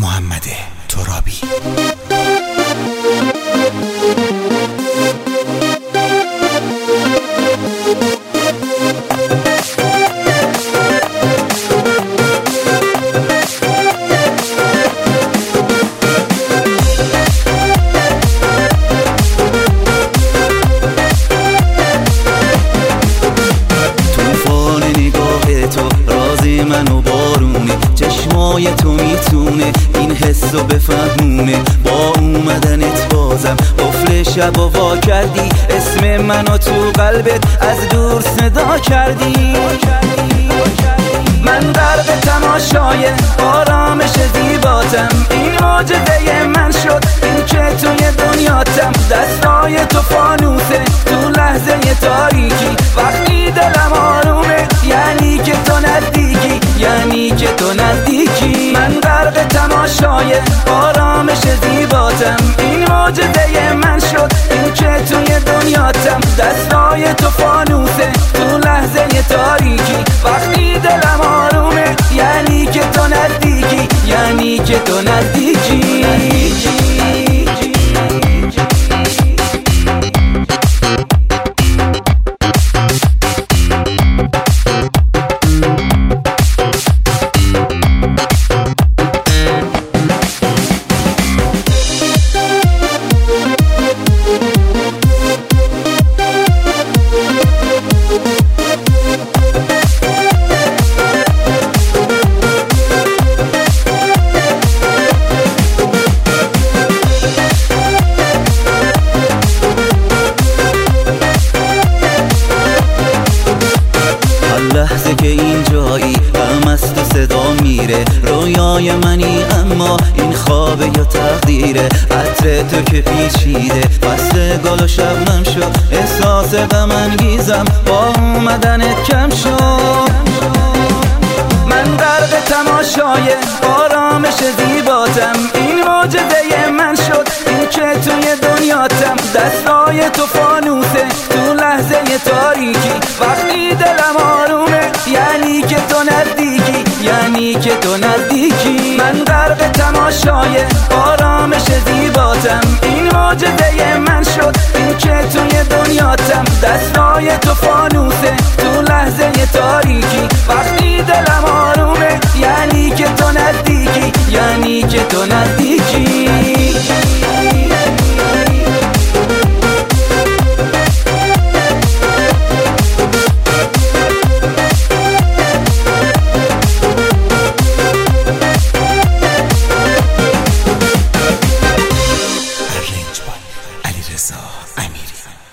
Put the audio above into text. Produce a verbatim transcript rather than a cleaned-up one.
محمد ترابی. منو بارونه، چشمای تو میتونه این حسو بفهمونه. با اومدنت بازم قفل شب و وا کردی، اسم منو تو قلبت از دور صدا کردی. من غرق تماشای آرامش زیباتم، این معجزه من شد این که توی دنیاتم. دستای تو فانوسه تو لحظه تاریکی، وقتی دلم آرومه یعنی که تو نزدیکی، یعنی که تو نزدیکی. من غرق تماشای آرامش زیباتم، این معجزه من شد این که توی دنیاتم. دستای تو فانوسه تو لحظه تاریکی، وقتی دلم آرومه یعنی که تو نزدیکی، یعنی که تو نزدیکی. لحظه که این جایی غم است و صدا میره، رویای منی اما این خوابه یا تقدیره. عطر تو که پیچیده فصل گل و شبنم شد، احساس غم انگیزم با اومدنت کم شد. من غرق تماشای آرامش زیباتم، این معجزه من شد این که توی دنیاتم. دستای تو فانوسه تو لحظه تاریکی، وقتی دلم آرومه یعنی که تو نزدیکی، یعنی که تو نزدیکی. من غرق تماشای آرامش زیباتم، این معجزه من شد این که توی دنیاتم. دستای تو فانوسه تو لحظه تاریکی، وقتی دلم آرومه یعنی که تو نزدیکی، یعنی که تو نزدیکی. علیرضا امیری.